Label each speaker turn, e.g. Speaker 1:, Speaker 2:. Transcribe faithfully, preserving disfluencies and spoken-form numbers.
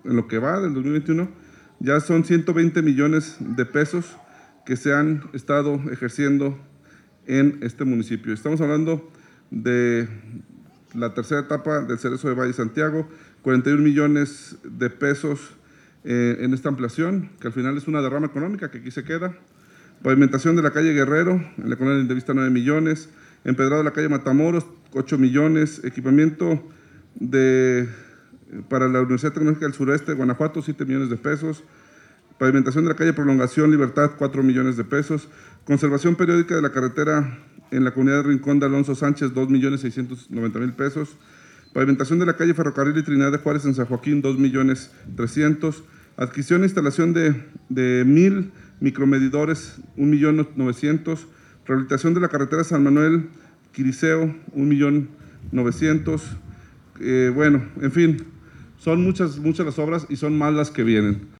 Speaker 1: en lo que va del dos mil veintiuno, ya son ciento veinte millones de pesos que se han estado ejerciendo en este municipio. Estamos hablando de la tercera etapa del Cerezo de Valle Santiago, cuarenta y un millones de pesos eh, en esta ampliación, que al final es una derrama económica que aquí se queda. Pavimentación de la calle Guerrero, en la colonia Lindavista, nueve millones. Empedrado de la calle Matamoros, ocho millones. Equipamiento de, para la Universidad Tecnológica del Sureste de Guanajuato, siete millones de pesos. Pavimentación de la calle Prolongación Libertad, cuatro millones de pesos. Conservación periódica de la carretera en la comunidad de Rincón de Alonso Sánchez, dos millones seiscientos noventa mil pesos. Pavimentación de la calle Ferrocarril y Trinidad de Juárez en San Joaquín, dos millones trescientos. Adquisición e instalación de, de mil micromedidores, un millón novecientos. Rehabilitación de la carretera San Manuel Quiriseo, un millón novecientos. Eh, bueno, en fin, son muchas, muchas las obras y son más las que vienen.